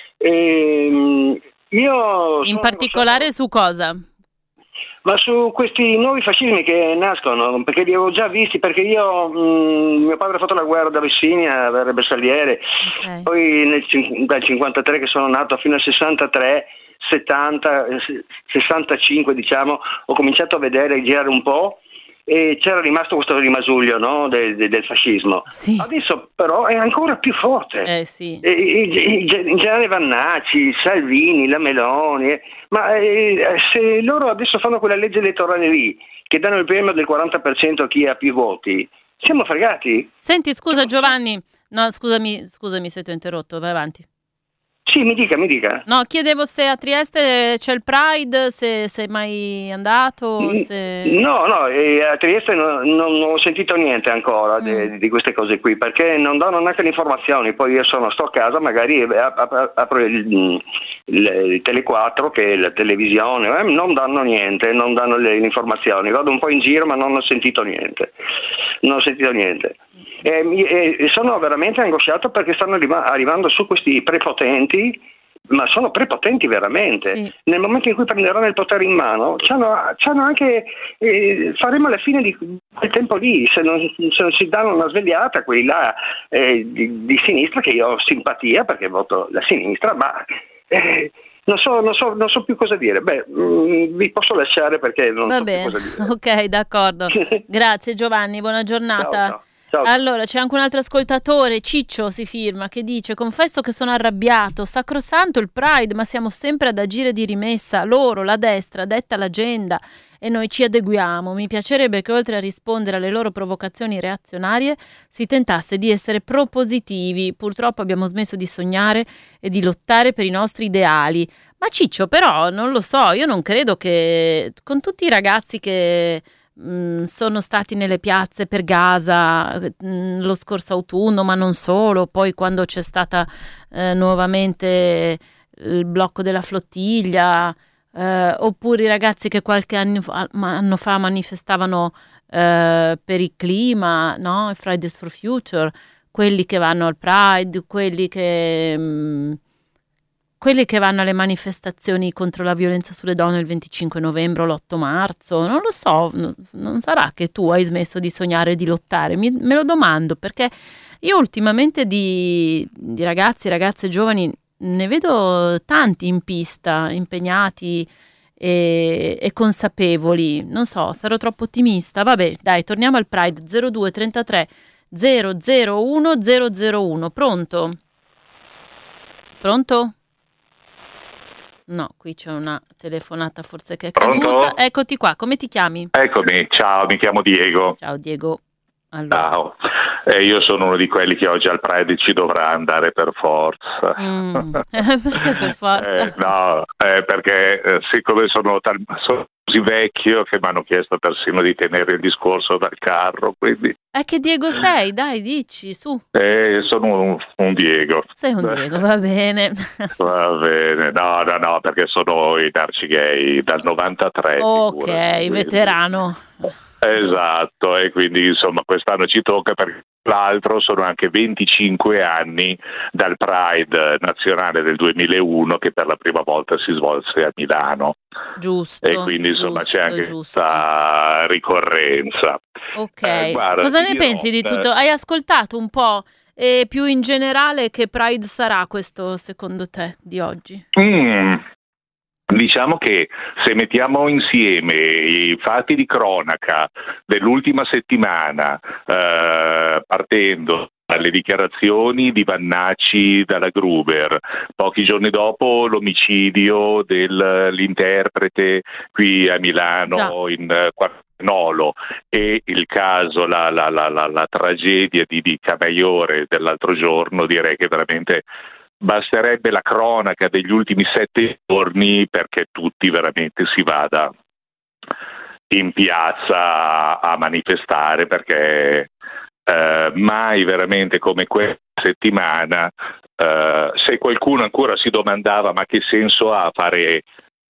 Speaker 10: Io
Speaker 2: in particolare su cosa?
Speaker 10: Ma su questi nuovi fascismi che nascono, perché li avevo già visti, perché mio padre ha fatto la guerra d'Abissinia per Bersagliere, poi dal 53 che sono nato fino al 63, 70, 65 diciamo, ho cominciato a vedere, girare un po', e c'era rimasto questo rimasuglio, no, del fascismo.
Speaker 2: Sì.
Speaker 10: Adesso però è ancora più forte.
Speaker 2: Sì.
Speaker 10: Il generale Vannacci, Salvini, la Meloni, ma se loro adesso fanno quella legge elettorale lì, che danno il premio del 40% a chi ha più voti, siamo fregati?
Speaker 2: Senti, scusa Giovanni, no scusami se ti ho interrotto, vai avanti.
Speaker 10: Sì, mi dica.
Speaker 2: No, chiedevo se a Trieste c'è il Pride, se sei mai andato.
Speaker 10: No, a Trieste non ho sentito niente ancora di queste cose qui, perché non danno neanche le informazioni. Poi io sto a casa, magari apro il Tele 4, che è la televisione, non danno niente, non danno le informazioni. Vado un po' in giro, ma non ho sentito niente. E sono veramente angosciato perché stanno arrivando su questi prepotenti, ma sono prepotenti veramente.
Speaker 2: Sì.
Speaker 10: Nel momento in cui prenderanno il potere in mano, c'hanno anche faremo la fine di quel tempo lì, se non si danno una svegliata quelli là di sinistra, che io ho simpatia perché voto la sinistra, ma non so più cosa dire. Vi posso lasciare perché non so più cosa dire.
Speaker 2: Ok, d'accordo. Grazie Giovanni, buona giornata.
Speaker 10: Ciao.
Speaker 2: Allora, c'è anche un altro ascoltatore, Ciccio si firma, che dice: confesso che sono arrabbiato, sacrosanto il Pride, ma siamo sempre ad agire di rimessa, loro, la destra, detta l'agenda e noi ci adeguiamo. Mi piacerebbe che oltre a rispondere alle loro provocazioni reazionarie si tentasse di essere propositivi. Purtroppo abbiamo smesso di sognare e di lottare per i nostri ideali. Ma Ciccio, però, non lo so, io non credo che con tutti i ragazzi che sono stati nelle piazze per Gaza lo scorso autunno, ma non solo, poi quando c'è stata nuovamente il blocco della flottiglia, oppure i ragazzi che qualche anno fa manifestavano per il clima, no? Fridays for Future, quelli che vanno al Pride, quelli che vanno alle manifestazioni contro la violenza sulle donne il 25 novembre o l'8 marzo, non lo so, non sarà che tu hai smesso di sognare e di lottare? Me lo domando, perché io ultimamente di ragazzi e ragazze giovani ne vedo tanti in pista, impegnati e consapevoli. Non so, sarò troppo ottimista? Vabbè, dai, torniamo al Pride. 02 33 001 001. Pronto? No, qui c'è una telefonata forse che è caduta.
Speaker 11: Pronto?
Speaker 2: Eccoti qua, come ti chiami?
Speaker 11: Eccomi, ciao, mi chiamo Diego.
Speaker 2: Ciao Diego. Allora.
Speaker 11: Ciao, io sono uno di quelli che oggi al Pride ci dovrà andare per forza.
Speaker 2: Perché per forza?
Speaker 11: Perché siccome sono così vecchio che mi hanno chiesto persino di tenere il discorso dal carro, quindi...
Speaker 2: Che Diego sei? Dai, dici, su.
Speaker 11: Sono un Diego.
Speaker 2: Sei un Diego, va bene.
Speaker 11: Va bene, no, perché sono in Arcigay dal 93.
Speaker 2: Ok, veterano.
Speaker 11: Esatto, e quindi insomma quest'anno ci tocca, perché l'altro sono anche 25 anni dal Pride nazionale del 2001 che per la prima volta si svolse a Milano.
Speaker 2: Giusto.
Speaker 11: E quindi insomma c'è anche questa ricorrenza.
Speaker 2: Ok,
Speaker 11: guarda,
Speaker 2: cosa ne pensi di tutto? Hai ascoltato un po' e più in generale che Pride sarà questo secondo te di oggi?
Speaker 11: Diciamo che se mettiamo insieme i fatti di cronaca dell'ultima settimana, partendo dalle dichiarazioni di Vannacci dalla Gruber, pochi giorni dopo l'omicidio dell'interprete qui a Milano, in Quarnolo, e il caso, la tragedia di Camaiore dell'altro giorno, direi che veramente basterebbe la cronaca degli ultimi 7 giorni perché tutti veramente si vada in piazza a manifestare, perché mai veramente come questa settimana, se qualcuno ancora si domandava ma che senso ha fare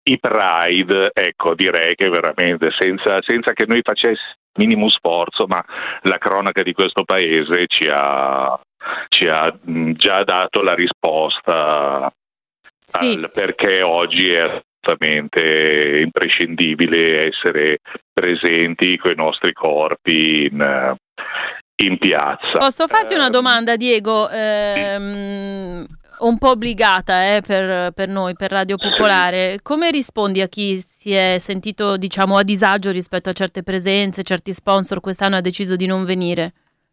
Speaker 11: i Pride, ecco, direi che veramente senza che noi facessimo minimo sforzo, ma la cronaca di questo paese ci ha già dato la risposta al perché oggi è assolutamente imprescindibile essere presenti con i nostri corpi in piazza.
Speaker 2: Posso farti una domanda, Diego? Un po' obbligata per noi, per Radio Popolare. Come rispondi a chi si è sentito, diciamo, a disagio rispetto a certe presenze, certi sponsor quest'anno ha deciso di non venire?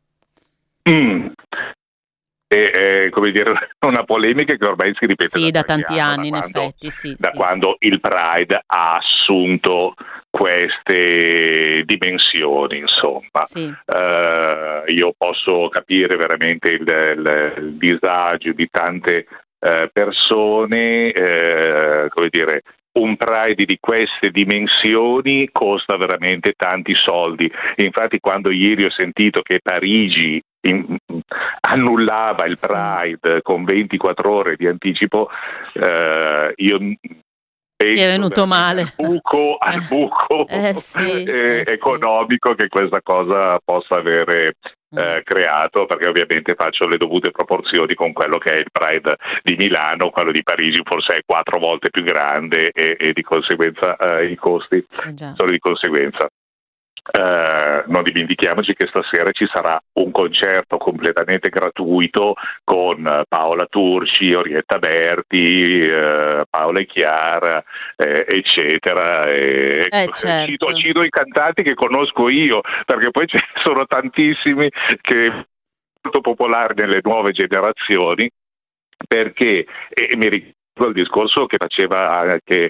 Speaker 11: È come dire una polemica che ormai si ripete
Speaker 2: da tanti anni, in effetti,
Speaker 11: quando il Pride ha assunto queste dimensioni, insomma. Io posso capire veramente il disagio di tante persone, come dire, un Pride di queste dimensioni costa veramente tanti soldi. Infatti quando ieri ho sentito che Parigi annullava il Pride con 24 ore di anticipo, io
Speaker 2: è venuto male
Speaker 11: al buco economico che questa cosa possa avere creato, perché ovviamente faccio le dovute proporzioni con quello che è il Pride di Milano. Quello di Parigi forse è 4 volte più grande e di conseguenza i costi sono di conseguenza. Non dimentichiamoci che stasera ci sarà un concerto completamente gratuito con Paola Turci, Orietta Berti, Paola e Chiara, eccetera. Cito i cantanti che conosco io, perché poi ce ne sono tantissimi che sono molto popolari nelle nuove generazioni, perché mi ricordo il discorso che faceva anche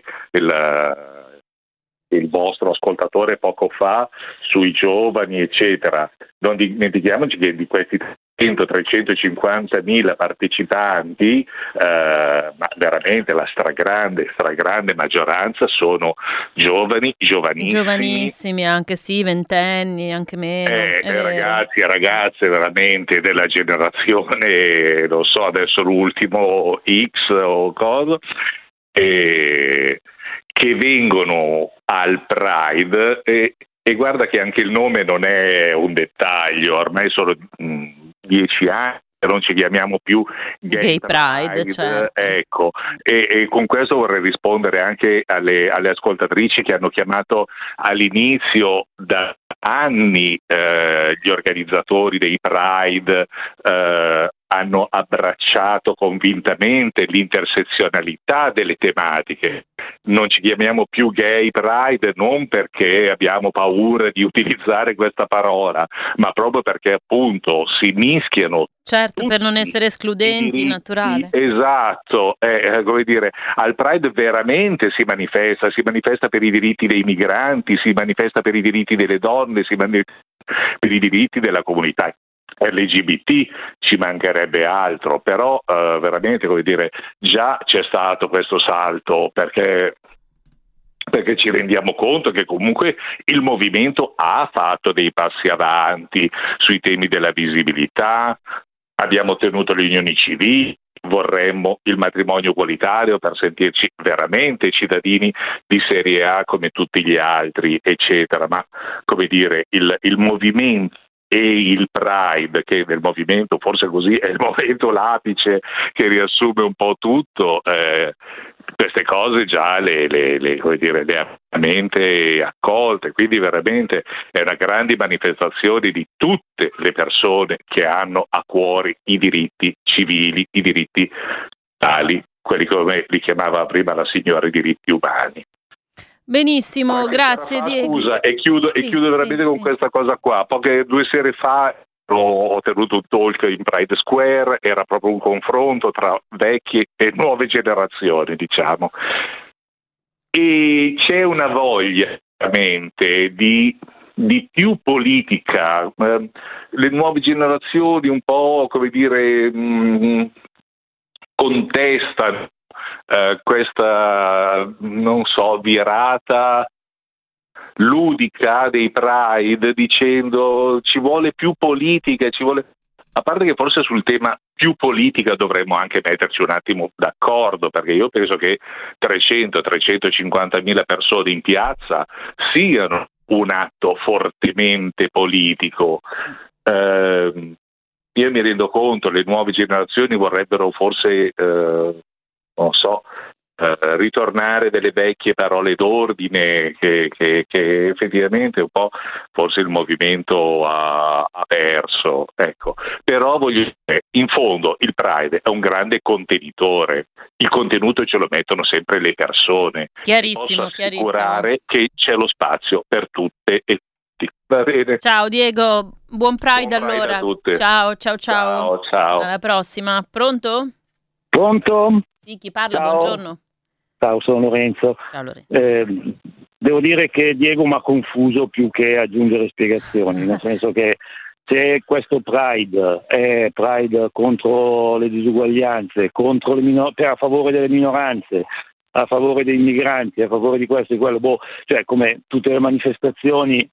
Speaker 11: il vostro ascoltatore poco fa sui giovani, eccetera. Non dimentichiamoci che di questi 350.000 partecipanti, ma veramente la stragrande maggioranza sono giovanissimi,
Speaker 2: anche ventenni, anche meno.
Speaker 11: Ragazzi e ragazze veramente della generazione, non so adesso l'ultimo X o cosa, che vengono al Pride e guarda che anche il nome non è un dettaglio, ormai sono 10 anni che non ci chiamiamo più Gay Pride,
Speaker 2: certo.
Speaker 11: Ecco, e con questo vorrei rispondere anche alle ascoltatrici che hanno chiamato all'inizio da anni gli organizzatori dei Pride, hanno abbracciato convintamente l'intersezionalità delle tematiche. Non ci chiamiamo più Gay Pride non perché abbiamo paura di utilizzare questa parola, ma proprio perché appunto si mischiano.
Speaker 2: Certo, per non essere escludenti, naturale.
Speaker 11: Esatto, come dire, al Pride veramente si manifesta per i diritti dei migranti, si manifesta per i diritti delle donne, si manifesta per i diritti della comunità LGBT, ci mancherebbe altro, però veramente, come dire, già c'è stato questo salto perché ci rendiamo conto che comunque il movimento ha fatto dei passi avanti sui temi della visibilità, abbiamo ottenuto le unioni civili, vorremmo il matrimonio egualitario per sentirci veramente cittadini di serie A come tutti gli altri, eccetera, ma come dire, il movimento e il Pride, che nel movimento forse così è il momento l'apice che riassume un po' tutto, queste cose già le ha veramente accolte, quindi veramente è una grande manifestazione di tutte le persone che hanno a cuore i diritti civili, i diritti tali, quelli come li chiamava prima la signora, i diritti umani.
Speaker 2: Benissimo, grazie Diego.
Speaker 11: Scusa, e chiudo veramente con questa cosa qua. 2 sere fa ho tenuto un talk in Pride Square, era proprio un confronto tra vecchie e nuove generazioni, diciamo. E c'è una voglia veramente di più politica. Le nuove generazioni un po', come dire, contestano questa, non so, virata ludica dei Pride, dicendo ci vuole più politica, ci vuole. A parte che forse sul tema più politica dovremmo anche metterci un attimo d'accordo, perché io penso che 300-350 mila persone in piazza siano un atto fortemente politico. Io mi rendo conto, le nuove generazioni vorrebbero forse, non so, ritornare delle vecchie parole d'ordine che effettivamente un po' forse il movimento ha perso, ecco. Però voglio dire, in fondo il Pride è un grande contenitore, il contenuto ce lo mettono sempre le persone.
Speaker 2: Chiarissimo,
Speaker 11: Posso assicurare che c'è lo spazio per tutte e tutti. Va bene.
Speaker 2: Ciao Diego, buon Pride
Speaker 11: Buon Pride
Speaker 2: allora.
Speaker 11: a tutte.
Speaker 2: Ciao.
Speaker 11: Ciao.
Speaker 2: Alla prossima. Pronto?
Speaker 5: Pronto?
Speaker 2: Sì, chi parla?
Speaker 5: Ciao.
Speaker 2: Buongiorno.
Speaker 5: Ciao, sono Lorenzo.
Speaker 2: Ciao Lorenzo.
Speaker 5: Devo dire che Diego mi ha confuso più che aggiungere spiegazioni, nel senso che se questo Pride è Pride contro le disuguaglianze, contro a favore delle minoranze, a favore dei migranti, a favore di questo e quello, cioè come tutte le manifestazioni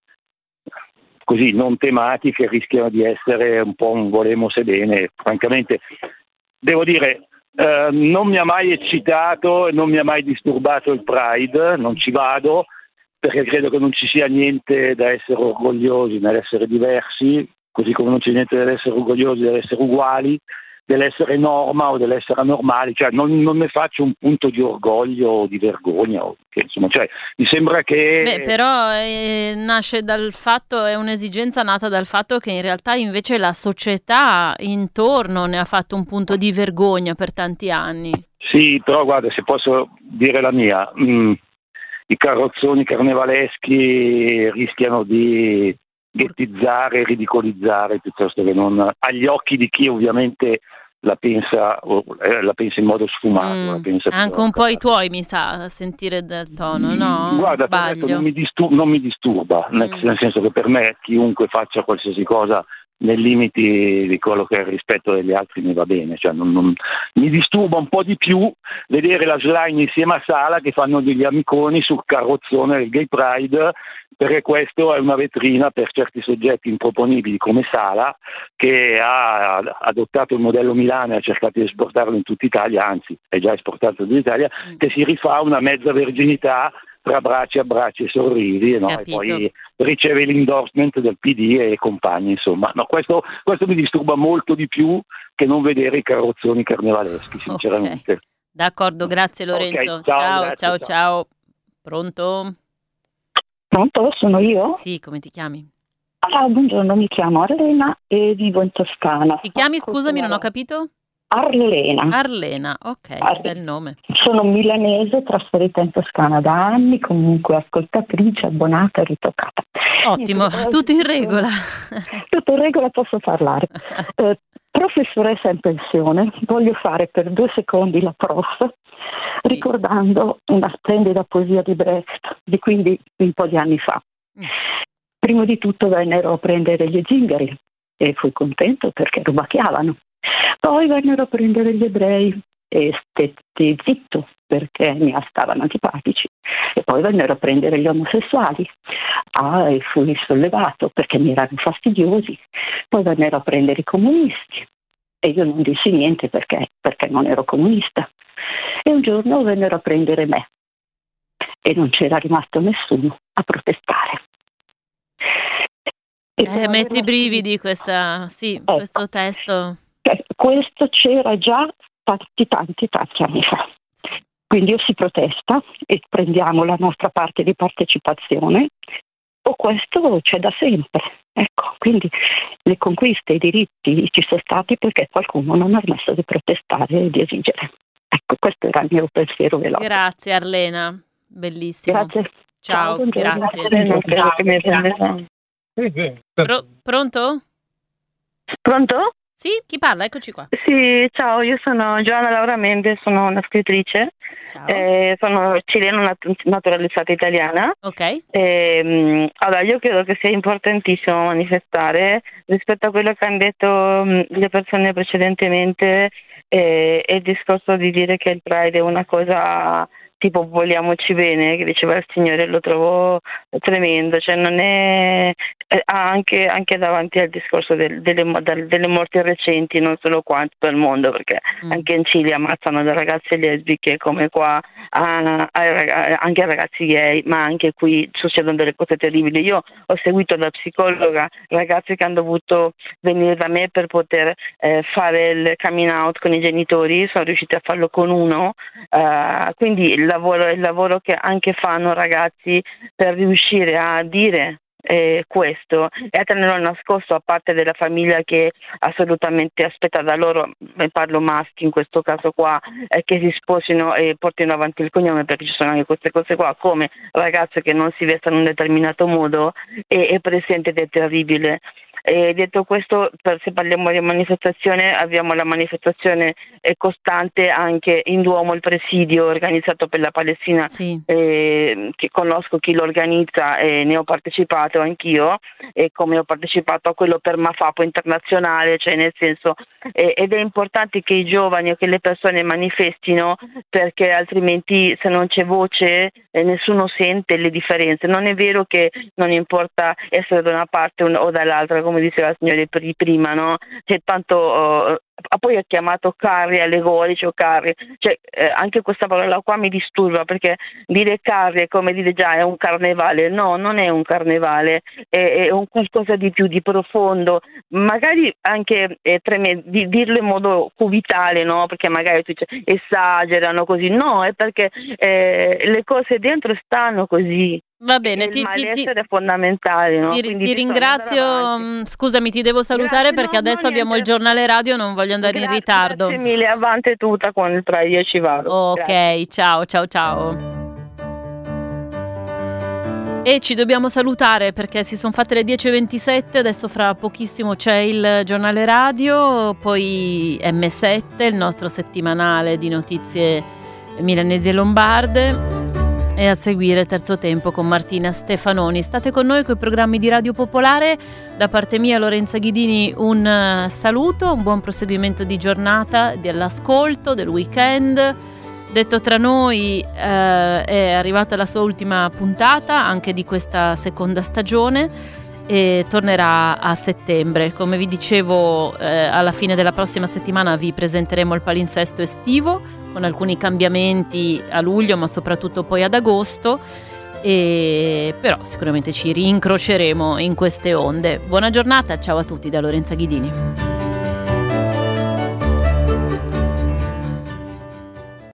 Speaker 5: così non tematiche rischiano di essere un po' un volemo se bene. Francamente, devo dire, non mi ha mai eccitato e non mi ha mai disturbato il Pride, non ci vado perché credo che non ci sia niente da essere orgogliosi nell'essere diversi, così come non c'è niente da essere orgogliosi dell'essere uguali, dell'essere norma o dell'essere anormali, cioè non ne faccio un punto di orgoglio o di vergogna, insomma, cioè, mi sembra che...
Speaker 2: Però nasce dal fatto, è un'esigenza nata dal fatto che in realtà invece la società intorno ne ha fatto un punto di vergogna per tanti anni.
Speaker 5: Sì, però guarda, se posso dire la mia, i carrozzoni carnevaleschi rischiano di ghettizzare, ridicolizzare piuttosto che non agli occhi di chi ovviamente la pensa in modo sfumato. La pensa
Speaker 2: anche un po' i tuoi, mi sa, a sentire dal tono, no?
Speaker 5: Guarda,
Speaker 2: Sbaglio.
Speaker 5: non mi disturba, nel senso che per me chiunque faccia qualsiasi cosa nei limiti di quello che è il rispetto degli altri mi va bene, cioè non mi disturba un po' di più vedere la Schlein insieme a Sala che fanno degli amiconi sul carrozzone del Gay Pride, perché questo è una vetrina per certi soggetti improponibili come Sala, che ha adottato il modello Milano e ha cercato di esportarlo in tutta Italia, anzi è già esportato in Italia, che si rifà una mezza verginità tra bracci, abbracci e sorrisi, no? E poi riceve l'endorsement del PD e compagni, insomma. No, questo mi disturba molto di più che non vedere i carrozzoni carnevaleschi, sinceramente.
Speaker 2: Okay. D'accordo, grazie Lorenzo.
Speaker 5: Okay,
Speaker 2: ciao. Pronto?
Speaker 3: Pronto, sono io?
Speaker 2: Sì, come ti chiami?
Speaker 3: Buongiorno, mi chiamo Arlena e vivo in Toscana.
Speaker 2: Ti chiami, scusami, non ho capito?
Speaker 3: Arlena,
Speaker 2: ok, bel nome.
Speaker 3: Sono milanese, trasferita in Toscana da anni, comunque ascoltatrice, abbonata e ritoccata.
Speaker 2: Ottimo, tutto in regola.
Speaker 3: Tutto in regola, posso parlare. Professoressa in pensione, voglio fare per 2 secondi la prof, ricordando una splendida poesia di Brecht, di quindi un po' di anni fa. Prima di tutto vennero a prendere gli zingari e fui contento perché rubacchiavano. Poi vennero a prendere gli ebrei e stetti zitto perché mi stavano antipatici. E poi vennero a prendere gli omosessuali e fui sollevato perché mi erano fastidiosi. Poi vennero a prendere i comunisti e io non dissi niente perché non ero comunista. E un giorno vennero a prendere me e non c'era rimasto nessuno a protestare.
Speaker 2: Metti i brividi questo testo.
Speaker 3: Questo c'era già tanti anni fa. Quindi o si protesta e prendiamo la nostra parte di partecipazione, o questo c'è da sempre. Ecco, quindi le conquiste e i diritti ci sono stati perché qualcuno non ha smesso di protestare e di esigere. Ecco, questo era il mio pensiero veloce.
Speaker 2: Grazie Arlena, bellissimo.
Speaker 3: Grazie.
Speaker 2: Ciao, grazie. Pronto?
Speaker 12: Pronto?
Speaker 2: Sì, chi parla? Eccoci qua.
Speaker 12: Sì, ciao, io sono Giovanna Laura Mendes, sono una scrittrice, sono cilena naturalizzata italiana.
Speaker 2: Ok.
Speaker 12: Allora, io credo che sia importantissimo manifestare rispetto a quello che hanno detto le persone precedentemente, e il discorso di dire che il Pride è una cosa tipo vogliamoci bene, che diceva il Signore, lo trovo tremendo, cioè non è anche davanti al discorso delle morti recenti, non solo qua in tutto il mondo, perché anche in Cile ammazzano le ragazze lesbiche come qua, anche ragazzi gay, ma anche qui succedono delle cose terribili. Io ho seguito da psicologa ragazzi che hanno dovuto venire da me per poter fare il coming out con i genitori, sono riusciti a farlo con uno, quindi il lavoro che anche fanno ragazzi per riuscire a dire questo e a tenerlo nascosto, a parte della famiglia che assolutamente aspetta da loro, parlo maschi in questo caso qua, che si sposino e portino avanti il cognome, perché ci sono anche queste cose qua, come ragazze che non si vestono in un determinato modo, è presente ed è terribile. E detto questo, se parliamo di manifestazione, abbiamo la manifestazione costante anche in Duomo, il presidio organizzato per la Palestina,
Speaker 2: sì.
Speaker 12: Che conosco chi lo organizza e ne ho partecipato anch'io, e come ho partecipato a quello per Mafapo internazionale, cioè nel senso, ed è importante che i giovani o che le persone manifestino, perché altrimenti se non c'è voce nessuno sente le differenze. Non è vero che non importa essere da una parte o dall'altra, come diceva la signora prima, no? C'è tanto poi ha chiamato carri allegorici o carri, cioè anche questa parola qua mi disturba, perché dire carri è come dire già è un carnevale. No, non è un carnevale, è un qualcosa di più, di profondo, magari anche di dirlo in modo cubitale, no? Perché magari tu dici, esagerano così, no, è perché le cose dentro stanno così.
Speaker 2: Va bene,
Speaker 12: il malessere è fondamentale, no?
Speaker 2: Ti ringrazio, scusami, ti devo salutare perché adesso abbiamo il giornale radio, non voglio andare in ritardo.
Speaker 12: Grazie mille, avanti tutta con il Pride, io ci vado.
Speaker 2: Ok, grazie. Ciao. E ci dobbiamo salutare perché si sono fatte le 10:27, adesso fra pochissimo c'è il giornale radio, poi M7, il nostro settimanale di notizie milanesi e lombarde. E a seguire Terzo Tempo con Martina Stefanoni. State con noi con i programmi di Radio Popolare. Da parte mia, Lorenza Ghidini, un saluto, un buon proseguimento di giornata, dell'ascolto, del weekend. Detto tra noi, è arrivata la sua ultima puntata anche di questa seconda stagione e tornerà a settembre. Come vi dicevo, alla fine della prossima settimana vi presenteremo il palinsesto estivo con alcuni cambiamenti a luglio, ma soprattutto poi ad agosto, e però sicuramente ci rincroceremo in queste onde. Buona giornata, ciao a tutti da Lorenza Ghidini.